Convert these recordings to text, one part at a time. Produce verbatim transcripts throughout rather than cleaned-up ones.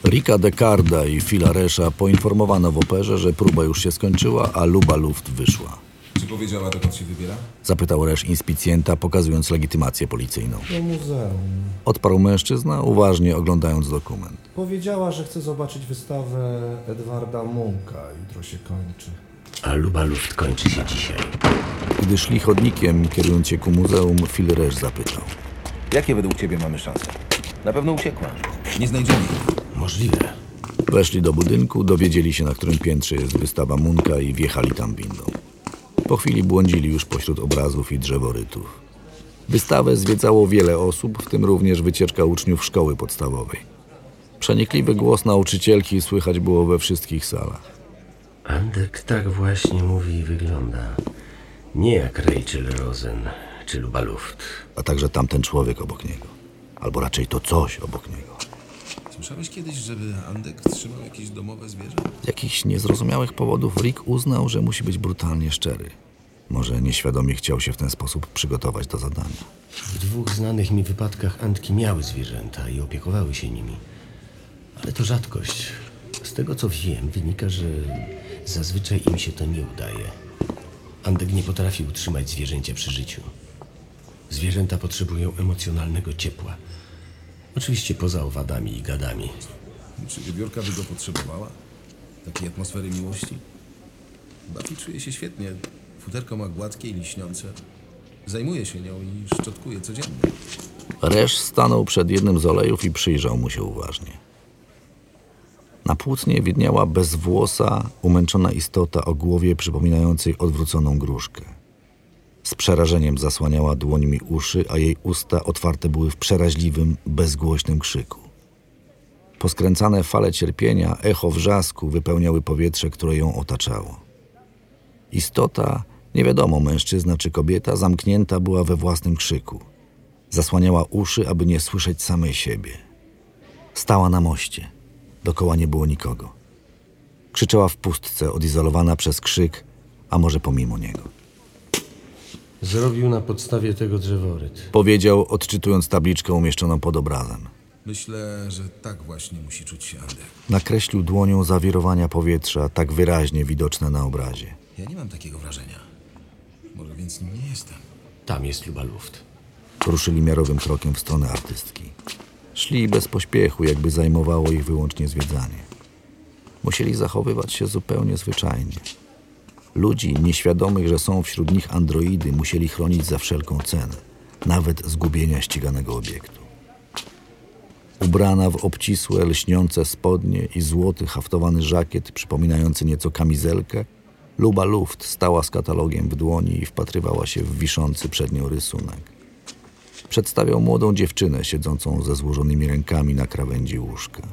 Ricka Decarda i Phila Resha poinformowano w operze, że próba już się skończyła, a Luba Luft wyszła. Czy powiedziała, dokąd się wybiera? Zapytał Resh inspicjenta, pokazując legitymację policyjną. Do muzeum. Odparł mężczyzna, uważnie oglądając dokument. Powiedziała, że chce zobaczyć wystawę Edwarda Munka. Jutro się kończy. A Luba Luft kończy się dzisiaj. Gdy szli chodnikiem, kierując się ku muzeum, Phil Resh zapytał. Jakie według ciebie mamy szanse? Na pewno uciekła. Nie znajdziemy jej. Możliwe. Weszli do budynku, dowiedzieli się, na którym piętrze jest wystawa Munka i wjechali tam windą. Po chwili błądzili już pośród obrazów i drzeworytów. Wystawę zwiedzało wiele osób, w tym również wycieczka uczniów szkoły podstawowej. Przenikliwy głos nauczycielki słychać było we wszystkich salach. Andek tak właśnie mówi i wygląda. Nie jak Rachel Rosen czy Luba Luft. A także tamten człowiek obok niego. Albo raczej to coś obok niego. Słyszałeś kiedyś, żeby Andek trzymał jakieś domowe zwierzę? Z jakichś niezrozumiałych powodów Rick uznał, że musi być brutalnie szczery. Może nieświadomie chciał się w ten sposób przygotować do zadania. W dwóch znanych mi wypadkach Andki miały zwierzęta i opiekowały się nimi. Ale to rzadkość. Z tego co wiem, wynika, że zazwyczaj im się to nie udaje. Andek nie potrafi utrzymać zwierzęcia przy życiu. Zwierzęta potrzebują emocjonalnego ciepła. Oczywiście poza owadami i gadami. Czy wiewiórka by go potrzebowała? Takiej atmosfery miłości? Buffy czuje się świetnie. Futerko ma gładkie i liśniące. Zajmuje się nią i szczotkuje codziennie. Resh stanął przed jednym z olejów i przyjrzał mu się uważnie. Na płótnie widniała bezwłosa, umęczona istota o głowie przypominającej odwróconą gruszkę. Z przerażeniem zasłaniała dłońmi uszy, a jej usta otwarte były w przeraźliwym, bezgłośnym krzyku. Poskręcane fale cierpienia, echo wrzasku wypełniały powietrze, które ją otaczało. Istota, nie wiadomo mężczyzna czy kobieta, zamknięta była we własnym krzyku. Zasłaniała uszy, aby nie słyszeć samej siebie. Stała na moście. Dokoła nie było nikogo. Krzyczała w pustce, odizolowana przez krzyk, a może pomimo niego. Zrobił na podstawie tego drzeworyt. Powiedział, odczytując tabliczkę umieszczoną pod obrazem. Myślę, że tak właśnie musi czuć się Andek. Nakreślił dłonią zawirowania powietrza, tak wyraźnie widoczne na obrazie. Ja nie mam takiego wrażenia. Może więc nim nie jestem. Tam jest Luba Luft. Ruszyli miarowym krokiem w stronę artystki. Szli bez pośpiechu, jakby zajmowało ich wyłącznie zwiedzanie. Musieli zachowywać się zupełnie zwyczajnie. Ludzi nieświadomych, że są wśród nich androidy, musieli chronić za wszelką cenę, nawet zgubienia ściganego obiektu. Ubrana w obcisłe, lśniące spodnie i złoty haftowany żakiet przypominający nieco kamizelkę, Luba Luft stała z katalogiem w dłoni i wpatrywała się w wiszący przed nią rysunek. Przedstawiał młodą dziewczynę siedzącą ze złożonymi rękami na krawędzi łóżka.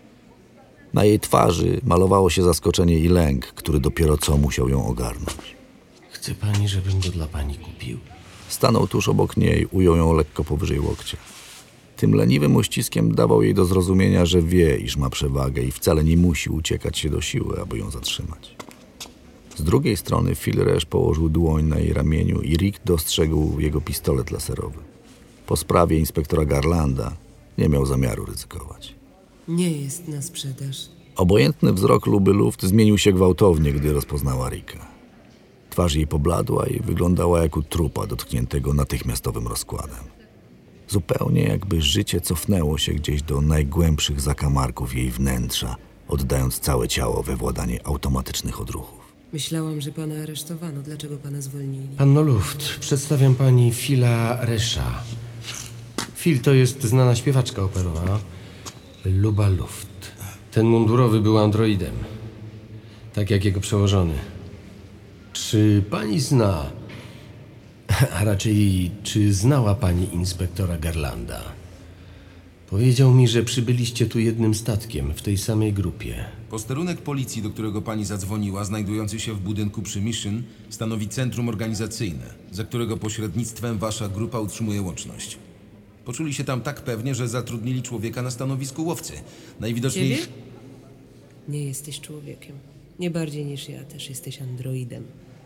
Na jej twarzy malowało się zaskoczenie i lęk, który dopiero co musiał ją ogarnąć. Chce pani, żebym go dla pani kupił? Stanął tuż obok niej, ujął ją lekko powyżej łokcia. Tym leniwym uściskiem dawał jej do zrozumienia, że wie, iż ma przewagę i wcale nie musi uciekać się do siły, aby ją zatrzymać. Z drugiej strony Phil Resh położył dłoń na jej ramieniu i Rick dostrzegł jego pistolet laserowy. Po sprawie inspektora Garlanda nie miał zamiaru ryzykować. Nie jest na sprzedaż. Obojętny wzrok Luby Luft zmienił się gwałtownie, gdy rozpoznała Ricka. Twarz jej pobladła i wyglądała jak u trupa dotkniętego natychmiastowym rozkładem. Zupełnie jakby życie cofnęło się gdzieś do najgłębszych zakamarków jej wnętrza, oddając całe ciało we władanie automatycznych odruchów. Myślałam, że pana aresztowano. Dlaczego pana zwolnili? Panno Luft, przedstawiam pani Phila Resha. Phil to jest znana śpiewaczka operowa. Luba Luft. Ten mundurowy był androidem. Tak jak jego przełożony. Czy pani zna, a raczej czy znała pani inspektora Garlanda? Powiedział mi, że przybyliście tu jednym statkiem, w tej samej grupie. Posterunek policji, do którego pani zadzwoniła, znajdujący się w budynku przy Mission, stanowi centrum organizacyjne, za którego pośrednictwem wasza grupa utrzymuje łączność. Poczuli się tam tak pewnie, że zatrudnili człowieka na stanowisku łowcy. Najwidoczniej... Ciebie? Nie jesteś człowiekiem. Nie bardziej niż ja, też jesteś androidem.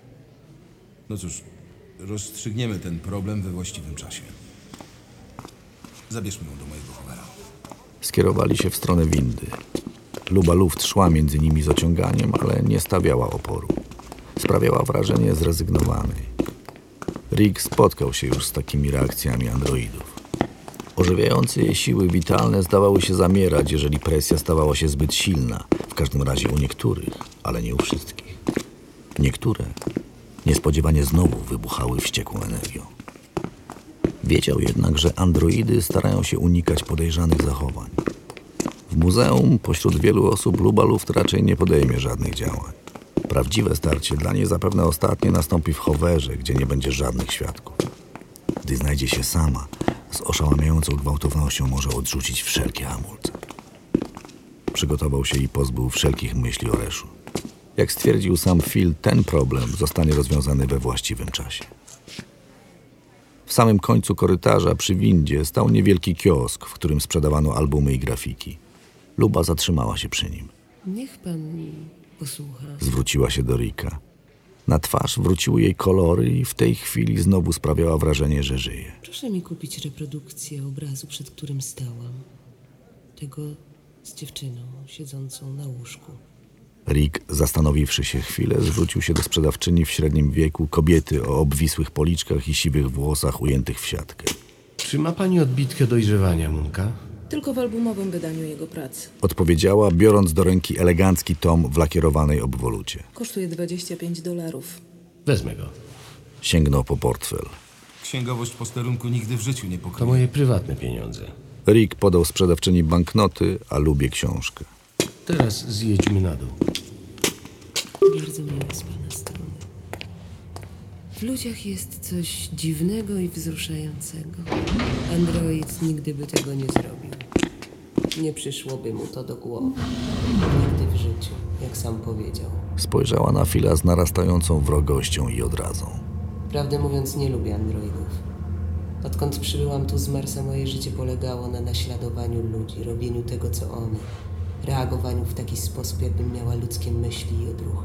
No cóż, rozstrzygniemy ten problem we właściwym czasie. Zabierzmy ją do mojego Hovera. Skierowali się w stronę windy. Luba Luft szła między nimi z ociąganiem, ale nie stawiała oporu. Sprawiała wrażenie zrezygnowanej. Rick spotkał się już z takimi reakcjami androidów. Ożywiające je siły witalne zdawały się zamierać, jeżeli presja stawała się zbyt silna, w każdym razie u niektórych, ale nie u wszystkich. Niektóre niespodziewanie znowu wybuchały wściekłą energią. Wiedział jednak, że androidy starają się unikać podejrzanych zachowań. W muzeum pośród wielu osób Luba Luft raczej nie podejmie żadnych działań. Prawdziwe starcie dla niej zapewne ostatnie nastąpi w Hoverze, gdzie nie będzie żadnych świadków. Gdy znajdzie się sama, z oszałamiającą gwałtownością może odrzucić wszelkie hamulce. Przygotował się i pozbył wszelkich myśli o Reszu. Jak stwierdził sam Phil, ten problem zostanie rozwiązany we właściwym czasie. W samym końcu korytarza przy windzie stał niewielki kiosk, w którym sprzedawano albumy i grafiki. Luba zatrzymała się przy nim. Niech pan posłucha. Zwróciła się do Ricka. Na twarz wróciły jej kolory i w tej chwili znowu sprawiała wrażenie, że żyje. Proszę mi kupić reprodukcję obrazu, przed którym stałam. Tego z dziewczyną siedzącą na łóżku. Rick, zastanowiwszy się chwilę, zwrócił się do sprzedawczyni w średnim wieku, kobiety o obwisłych policzkach i siwych włosach ujętych w siatkę. Czy ma pani odbitkę dojrzewania, Munka? Tylko w albumowym wydaniu jego prac. Odpowiedziała, biorąc do ręki elegancki tom w lakierowanej obwolucie. Kosztuje dwadzieścia pięć dolarów. Wezmę go. Sięgnął po portfel. Księgowość posterunku nigdy w życiu nie To pokryje. moje prywatne pieniądze. Rick podał sprzedawczyni banknoty, a Lubie książkę. Teraz zjedźmy na dół. Bardzo miło z pana strony. W ludziach jest coś dziwnego i wzruszającego. Android nigdy by tego nie zrobił. Nie przyszłoby mu to do głowy. Nigdy w życiu, jak sam powiedział. Spojrzała na Phila z narastającą wrogością i odrazą. Prawdę mówiąc, nie lubię androidów. Odkąd przybyłam tu z Marsa, moje życie polegało na naśladowaniu ludzi, robieniu tego, co oni. Reagowaniu w taki sposób, jakbym miała ludzkie myśli i odruchy.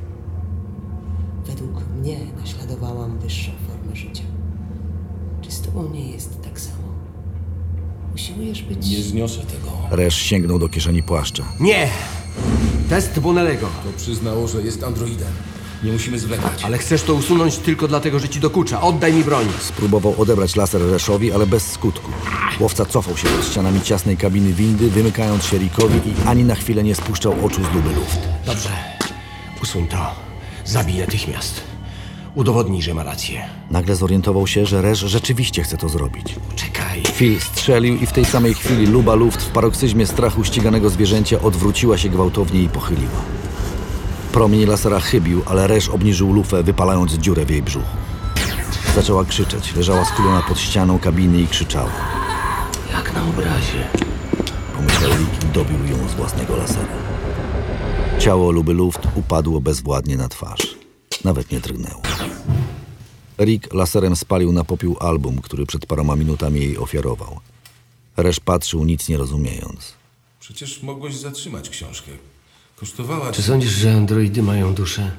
Według mnie naśladowałam wyższą formę życia. Czy z tobą nie jest tak samo? Usiłujesz być... Nie zniosę tego. Resz sięgnął do kieszeni płaszcza. Nie! Test Bonellego. To przyznało, że jest androidem. Nie musimy zwlekać. Ale chcesz to usunąć tylko dlatego, że ci dokucza. Oddaj mi broń. Spróbował odebrać laser Reszowi, ale bez skutku. Łowca cofał się pod ścianami ciasnej kabiny windy, wymykając się Rickowi i ani na chwilę nie spuszczał oczu z Luby Luft. Dobrze. Usuń to. Zabij natychmiast. Udowodnij, że ma rację. Nagle zorientował się, że Resz rzeczywiście chce to zrobić. Czekaj. Phil strzelił i w tej samej chwili Luba Luft w paroksyzmie strachu ściganego zwierzęcia odwróciła się gwałtownie i pochyliła. Promień lasera chybił, ale Resz obniżył lufę, wypalając dziurę w jej brzuchu. Zaczęła krzyczeć. Leżała skulona pod ścianą kabiny i krzyczała. Jak na obrazie. Pomyślał Rick i dobił ją z własnego lasera. Ciało Luby Luft upadło bezwładnie na twarz. Nawet nie drgnęło. Rick laserem spalił na popiół album, który przed paroma minutami jej ofiarował. Resz patrzył, nic nie rozumiejąc. Przecież mogłeś zatrzymać książkę. Kosztowała... Czy sądzisz, że androidy mają duszę?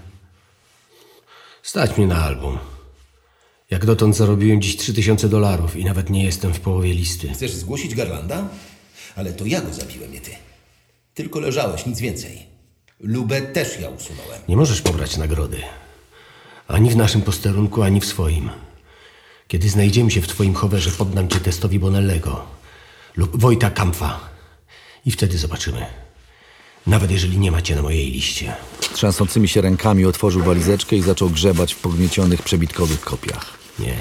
Stać mnie na album. Jak dotąd zarobiłem dziś trzy tysiące dolarów i nawet nie jestem w połowie listy. Chcesz zgłosić Garlanda? Ale to ja go zabiłem, nie ty. Tylko leżałeś, nic więcej. Lubę też ja usunąłem. Nie możesz pobrać nagrody. Ani w naszym posterunku, ani w swoim. Kiedy znajdziemy się w twoim hoverze, poddam cię testowi Bonellego lub Wojta Kampfa. I wtedy zobaczymy. Nawet jeżeli nie macie na mojej liście. Trzęsącymi się rękami otworzył walizeczkę i zaczął grzebać w pogniecionych przebitkowych kopiach. Nie.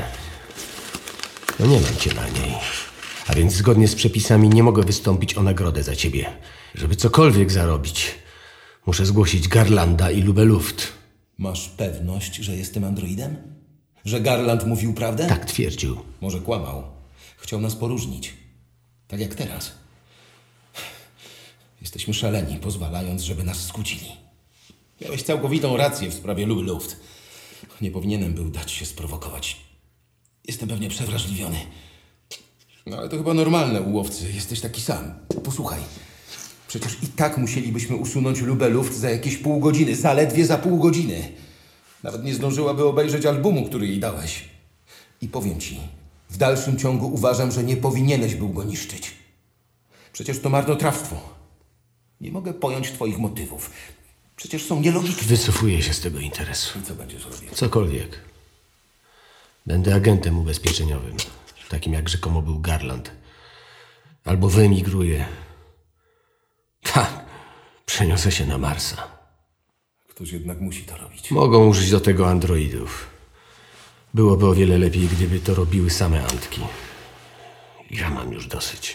No nie mam cię na niej. A więc zgodnie z przepisami nie mogę wystąpić o nagrodę za ciebie. Żeby cokolwiek zarobić, muszę zgłosić Garlanda i Lubę Luft. Masz pewność, że jestem androidem? Że Garland mówił prawdę? Tak twierdził. Może kłamał. Chciał nas poróżnić. Tak jak teraz. Jesteśmy szaleni, pozwalając, żeby nas skłócili. Miałeś całkowitą rację w sprawie Luby Luft. Nie powinienem był dać się sprowokować. Jestem pewnie przewrażliwiony. No ale to chyba normalne u łowcy. Jesteś taki sam. Posłuchaj. Przecież i tak musielibyśmy usunąć Lubę Luft za jakieś pół godziny. Zaledwie za pół godziny. Nawet nie zdążyłaby obejrzeć albumu, który jej dałeś. I powiem ci, w dalszym ciągu uważam, że nie powinieneś był go niszczyć. Przecież to marnotrawstwo. Nie mogę pojąć twoich motywów. Przecież są nielogiczne. Wycofuję się z tego interesu. I co będziesz robił? Cokolwiek. Będę agentem ubezpieczeniowym. Takim jak rzekomo był Garland. Albo wyemigruję. Tak. Przeniosę się na Marsa. Ktoś jednak musi to robić. Mogą użyć do tego androidów. Byłoby o wiele lepiej, gdyby to robiły same Antki. Ja mam już dosyć.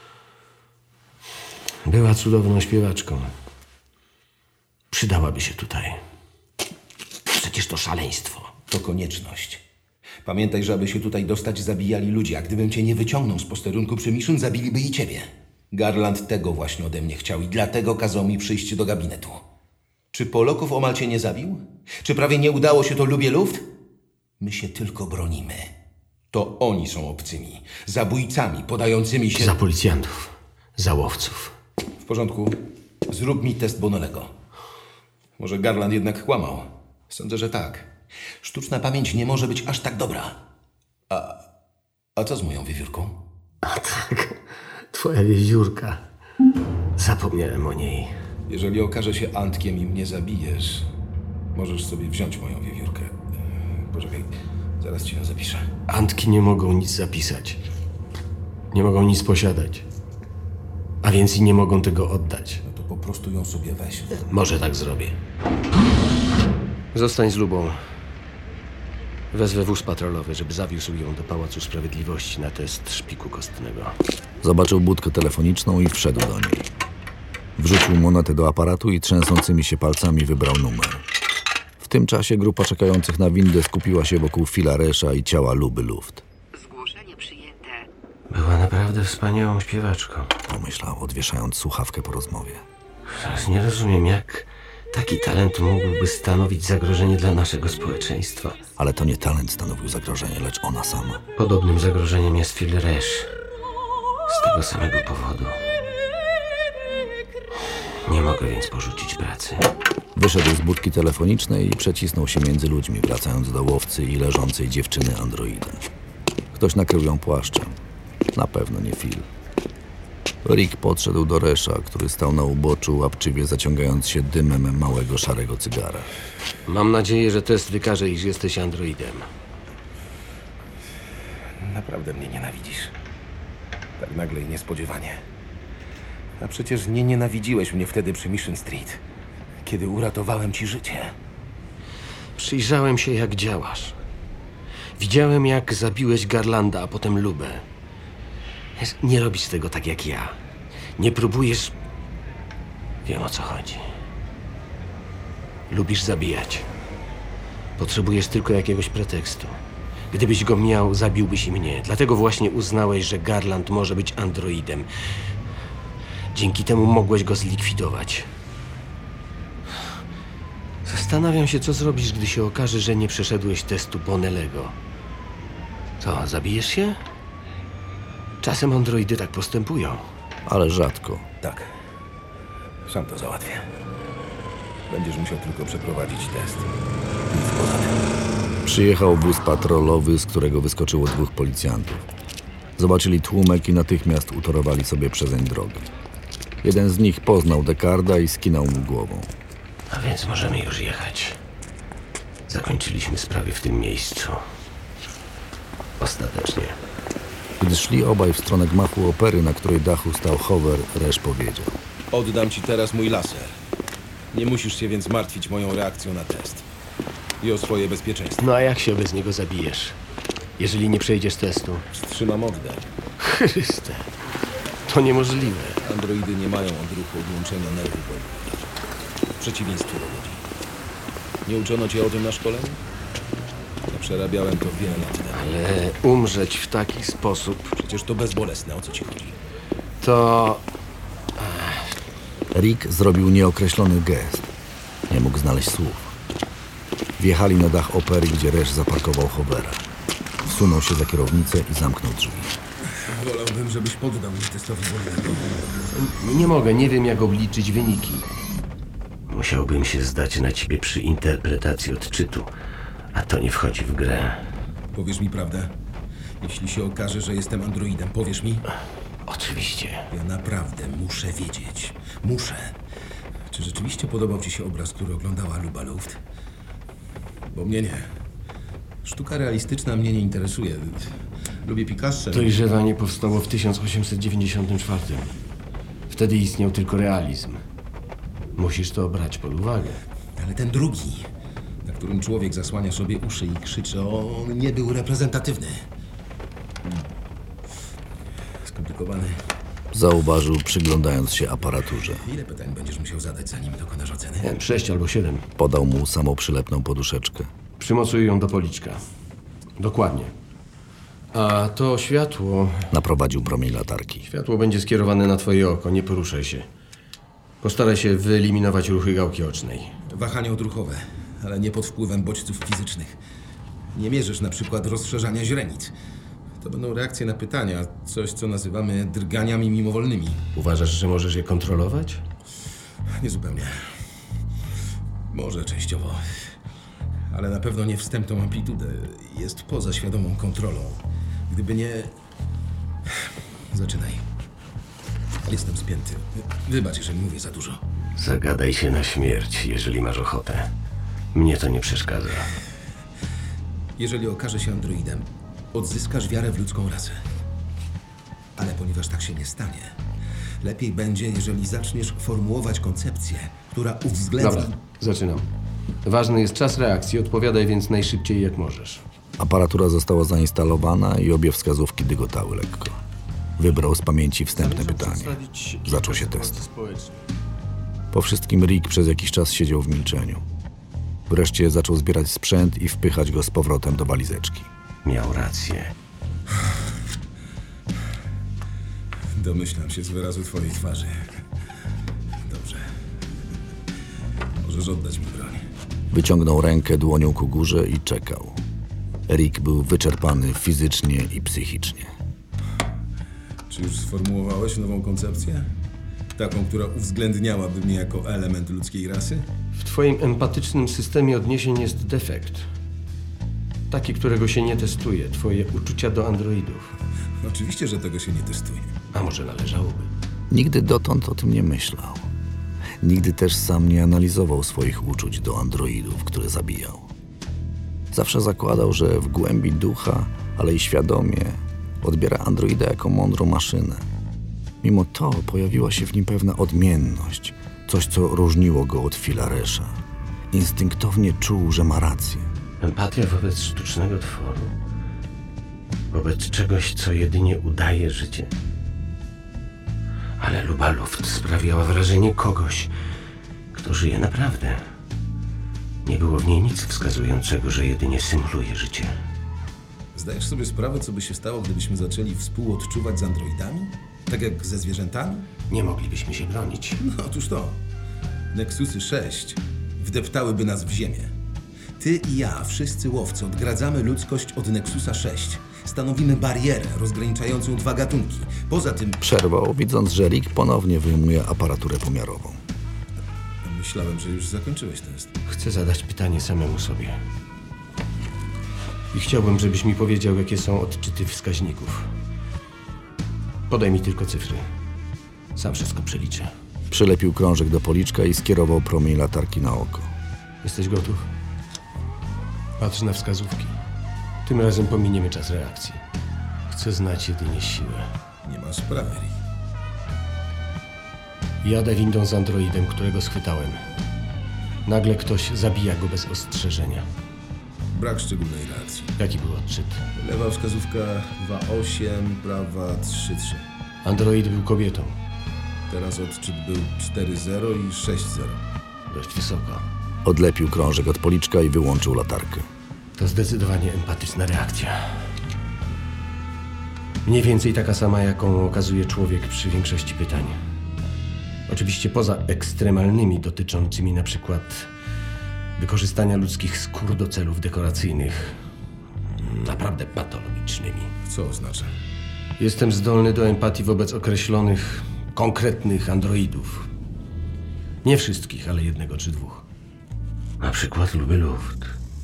Była cudowną śpiewaczką. Przydałaby się tutaj. Przecież to szaleństwo. To konieczność. Pamiętaj, że aby się tutaj dostać, zabijali ludzie, a gdybym cię nie wyciągnął z posterunku przy Mission, zabiliby i ciebie. Garland tego właśnie ode mnie chciał i dlatego kazał mi przyjść do gabinetu. Czy Poloków omal cię nie zabił? Czy prawie nie udało się to Lubie Luft? My się tylko bronimy. To oni są obcymi, zabójcami, podającymi się... Za policjantów. Za łowców. W porządku. Zrób mi test Bonolego. Może Garland jednak kłamał. Sądzę, że tak. Sztuczna pamięć nie może być aż tak dobra. A, a co z moją wiewiórką? A tak, twoja wiewiórka. Zapomniałem o niej. Jeżeli okaże się Antkiem i mnie zabijesz, możesz sobie wziąć moją wiewiórkę. Poczekaj, zaraz ci ją zapiszę. Antki nie mogą nic zapisać. Nie mogą nic posiadać. A więc i nie mogą tego oddać. No to po prostu ją sobie weź. Może tak zrobię. Zostań z Lubą. Wezwę wóz patrolowy, żeby zawiózł ją do Pałacu Sprawiedliwości na test szpiku kostnego. Zobaczył budkę telefoniczną i wszedł do niej. Wrzucił monetę do aparatu i trzęsącymi się palcami wybrał numer. W tym czasie grupa czekających na windę skupiła się wokół Phila Resha i ciała Luby Luft. Zgłoszenie przyjęte. Była naprawdę wspaniałą śpiewaczką. Pomyślał, odwieszając słuchawkę po rozmowie. Teraz nie rozumiem, jak taki talent mógłby stanowić zagrożenie dla naszego społeczeństwa. Ale to nie talent stanowił zagrożenie, lecz ona sama. Podobnym zagrożeniem jest Phil Resh. Z tego samego powodu. Nie mogę więc porzucić pracy. Wyszedł z budki telefonicznej i przecisnął się między ludźmi, wracając do łowcy i leżącej dziewczyny androida. Ktoś nakrył ją płaszczem. Na pewno nie Phil. Rick podszedł do Resha, który stał na uboczu, łapczywie zaciągając się dymem małego szarego cygara. Mam nadzieję, że test wykaże, iż jesteś androidem. Naprawdę mnie nienawidzisz. Tak nagle i niespodziewanie. A przecież nie nienawidziłeś mnie wtedy przy Mission Street, kiedy uratowałem ci życie. Przyjrzałem się, jak działasz. Widziałem, jak zabiłeś Garlanda, a potem Lubę. Nie robisz tego tak jak ja. Nie próbujesz... Wiem, o co chodzi. Lubisz zabijać. Potrzebujesz tylko jakiegoś pretekstu. Gdybyś go miał, zabiłbyś i mnie. Dlatego właśnie uznałeś, że Garland może być androidem. Dzięki temu mogłeś go zlikwidować. Zastanawiam się, co zrobisz, gdy się okaże, że nie przeszedłeś testu Bonellego. Co, zabijesz się? Czasem androidy tak postępują. Ale rzadko. Tak. Sam to załatwię. Będziesz musiał tylko przeprowadzić test. Nic poza tym. Przyjechał wóz patrolowy, z którego wyskoczyło dwóch policjantów. Zobaczyli tłumek i natychmiast utorowali sobie przezeń drogę. Jeden z nich poznał Decarda i skinął mu głową. A więc możemy już jechać. Zakończyliśmy sprawy w tym miejscu. Ostatecznie. Gdy szli obaj w stronę gmachu opery, na której dachu stał Hover, Resh powiedział. Oddam ci teraz mój laser. Nie musisz się więc martwić moją reakcją na test. I o swoje bezpieczeństwo. No a jak się bez niego zabijesz? Jeżeli nie przejdziesz testu? Wstrzymam oddech. Chryste, to niemożliwe. Androidy nie mają odruchu odłączenia nerwów. W przeciwieństwie do ludzi. Nie uczono cię o tym na szkoleniu? Ja przerabiałem to wiele lat temu. Ale umrzeć w taki sposób, Przecież to bezbolesne, o co ci chodzi? to... Rick zrobił nieokreślony gest. Nie mógł znaleźć słów. Wjechali na dach opery, gdzie Resh zaparkował Hovera. Wsunął się za kierownicę i zamknął drzwi. Wolałbym, żebyś poddał mnie testowi wolnego. Nie mogę, nie wiem jak obliczyć wyniki. Musiałbym się zdać na ciebie przy interpretacji odczytu, a to nie wchodzi w grę. Powiesz mi prawdę? Jeśli się okaże, że jestem androidem, powiesz mi? Oczywiście. Ja naprawdę muszę wiedzieć. Muszę. Czy rzeczywiście podobał ci się obraz, który oglądała Luba Luft? Bo mnie nie. Sztuka realistyczna mnie nie interesuje. Lubię Picasso. Dojrzewanie powstało w tysiąc osiemset dziewięćdziesiątym czwartym. Wtedy istniał tylko realizm. Musisz to brać pod uwagę. Ale ten drugi, na którym człowiek zasłania sobie uszy i krzyczy, on nie był reprezentatywny. Skomplikowany. Zauważył, przyglądając się aparaturze. Ile pytań będziesz musiał zadać, zanim dokonasz oceny? Nie, Sześć albo siedem. Podał mu samoprzylepną poduszeczkę. Przymocuj ją do policzka. Dokładnie. A to światło... Naprowadził promień latarki. Światło będzie skierowane na twoje oko, nie poruszaj się. Postaraj się wyeliminować ruchy gałki ocznej. Wahania odruchowe, ale nie pod wpływem bodźców fizycznych. Nie mierzysz na przykład rozszerzania źrenic. To będą reakcje na pytania, coś co nazywamy drganiami mimowolnymi. Uważasz, że możesz je kontrolować? Niezupełnie. Może częściowo. Ale na pewno nie wstępną amplitudę. Jest poza świadomą kontrolą. Gdyby nie... Zaczynaj. Jestem spięty. Wybacz, jeżeli mówię za dużo. Zagadaj się na śmierć, jeżeli masz ochotę. Mnie to nie przeszkadza. Jeżeli okaże się androidem, odzyskasz wiarę w ludzką rasę. Ale ponieważ tak się nie stanie, lepiej będzie, jeżeli zaczniesz formułować koncepcję, która uwzględni... Dobra, zaczynam. Ważny jest czas reakcji, odpowiadaj więc najszybciej jak możesz. Aparatura została zainstalowana i obie wskazówki dygotały lekko. Wybrał z pamięci wstępne pytanie. Zaczął się test. Po wszystkim Rick przez jakiś czas siedział w milczeniu. Wreszcie zaczął zbierać sprzęt i wpychać go z powrotem do walizeczki. Miał rację. Domyślam się z wyrazu twojej twarzy. Dobrze. Możesz oddać mi broń. Wyciągnął rękę dłonią ku górze i czekał. Rick był wyczerpany fizycznie i psychicznie. Czy już sformułowałeś nową koncepcję? Taką, która uwzględniałaby mnie jako element ludzkiej rasy? W twoim empatycznym systemie odniesień jest defekt. Taki, którego się nie testuje. Twoje uczucia do androidów. Oczywiście, że tego się nie testuje. A może należałoby? Nigdy dotąd o tym nie myślał. Nigdy też sam nie analizował swoich uczuć do androidów, które zabijał. Zawsze zakładał, że w głębi ducha, ale i świadomie odbiera androida jako mądrą maszynę. Mimo to pojawiła się w nim pewna odmienność, coś, co różniło go od Phila Resha. Instynktownie czuł, że ma rację. Empatia wobec sztucznego tworu? Wobec czegoś, co jedynie udaje życie? Ale Luba Luft sprawiała wrażenie kogoś, kto żyje naprawdę. Nie było w niej nic wskazującego, że jedynie symuluje życie. Zdajesz sobie sprawę, co by się stało, gdybyśmy zaczęli współodczuwać z androidami? Tak jak ze zwierzętami? Nie moglibyśmy się bronić. No otóż to. Nexusy sześć wdeptałyby nas w ziemię. Ty i ja, wszyscy łowcy, odgradzamy ludzkość od Nexusa sześć. Stanowimy barierę rozgraniczającą dwa gatunki. Poza tym... Przerwał, widząc, że Rick ponownie wyjmuje aparaturę pomiarową. Myślałem, że już zakończyłeś test. Chcę zadać pytanie samemu sobie. I chciałbym, żebyś mi powiedział, jakie są odczyty wskaźników. Podaj mi tylko cyfry. Sam wszystko przeliczę. Przylepił krążek do policzka i skierował promień latarki na oko. Jesteś gotów? Patrz na wskazówki. Tym razem pominiemy czas reakcji. Chcę znać jedynie siłę. Nie ma sprawy, Rick. Jadę windą z androidem, którego schwytałem. Nagle ktoś zabija go bez ostrzeżenia. Brak szczególnej reakcji. Jaki był odczyt? Lewa wskazówka dwa osiem, prawa trzy trzy. Android był kobietą. Teraz odczyt był cztery zero i sześć zero. Dość wysoko. Odlepił krążek od policzka i wyłączył latarkę. To zdecydowanie empatyczna reakcja. Mniej więcej taka sama, jaką okazuje człowiek przy większości pytań. Oczywiście poza ekstremalnymi, dotyczącymi na przykład wykorzystania ludzkich skór do celów dekoracyjnych. Naprawdę patologicznymi. Co oznacza? Jestem zdolny do empatii wobec określonych, konkretnych androidów. Nie wszystkich, ale jednego czy dwóch. Na przykład Luby Luft.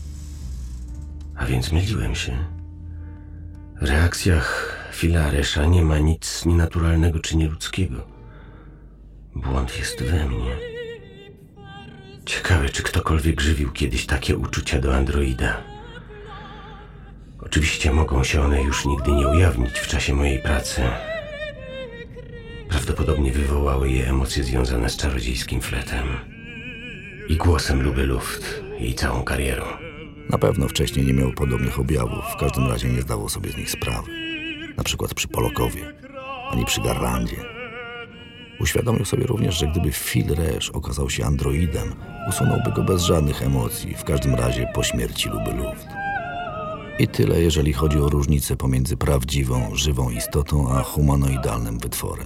A więc myliłem się. W reakcjach Phila Resha nie ma nic nienaturalnego czy nieludzkiego. Błąd jest we mnie. Ciekawe, czy ktokolwiek żywił kiedyś takie uczucia do androida. Oczywiście mogą się one już nigdy nie ujawnić w czasie mojej pracy. Prawdopodobnie wywołały je emocje związane z czarodziejskim fletem i głosem Luby Luft, jej całą karierą. Na pewno wcześniej nie miał podobnych objawów, w każdym razie nie zdawał sobie z nich sprawy. Na przykład przy Polokowie, ani przy Garlandzie. Uświadomił sobie również, że gdyby Phil Resch okazał się androidem, usunąłby go bez żadnych emocji, w każdym razie po śmierci Luby Luft. I tyle, jeżeli chodzi o różnicę pomiędzy prawdziwą, żywą istotą, a humanoidalnym wytworem.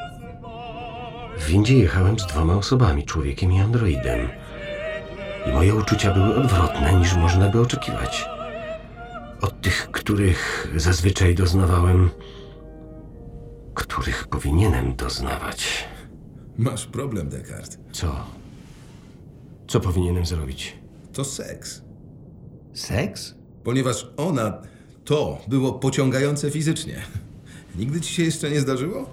W windzie jechałem z dwoma osobami, człowiekiem i androidem. I moje uczucia były odwrotne, niż można by oczekiwać. Od tych, których zazwyczaj doznawałem, których powinienem doznawać. Masz problem, Descartes. Co? Co powinienem zrobić? To seks. Seks? Ponieważ ona, to było pociągające fizycznie. Nigdy ci się jeszcze nie zdarzyło?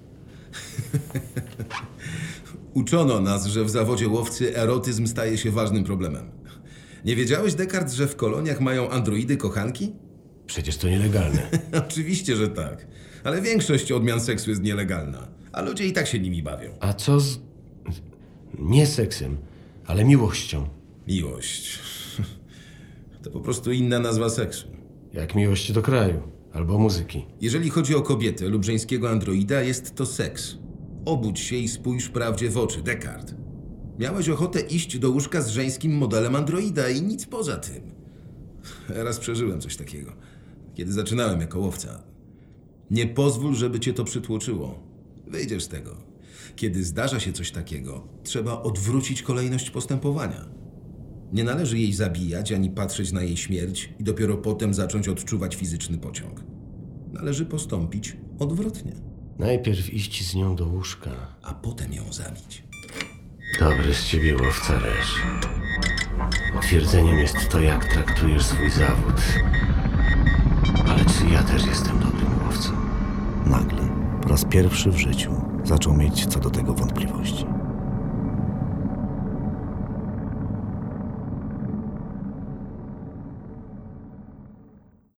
Uczono nas, że w zawodzie łowcy erotyzm staje się ważnym problemem. Nie wiedziałeś, Descartes, że w koloniach mają androidy kochanki? Przecież to nielegalne. Oczywiście, że tak. Ale większość odmian seksu jest nielegalna. A ludzie i tak się nimi bawią. A co z... nie seksem, ale miłością? Miłość. To po prostu inna nazwa seksu. Jak miłość do kraju, albo muzyki. Jeżeli chodzi o kobietę lub żeńskiego androida, jest to seks. Obudź się i spójrz prawdzie w oczy, Descartes. Miałeś ochotę iść do łóżka z żeńskim modelem androida i nic poza tym. Raz przeżyłem coś takiego, kiedy zaczynałem jako łowca. Nie pozwól, żeby cię to przytłoczyło. Wyjdziesz z tego. Kiedy zdarza się coś takiego, trzeba odwrócić kolejność postępowania. Nie należy jej zabijać ani patrzeć na jej śmierć i dopiero potem zacząć odczuwać fizyczny pociąg. Należy postąpić odwrotnie, Najpierw iść z nią do łóżka. a potem ją zabić. Dobry z ciebie łowca, Resch. Twierdzeniem jest to, jak traktujesz swój zawód. Ale czy ja też jestem dobrym łowcą? Nagle, po raz pierwszy w życiu, zaczął mieć co do tego wątpliwości.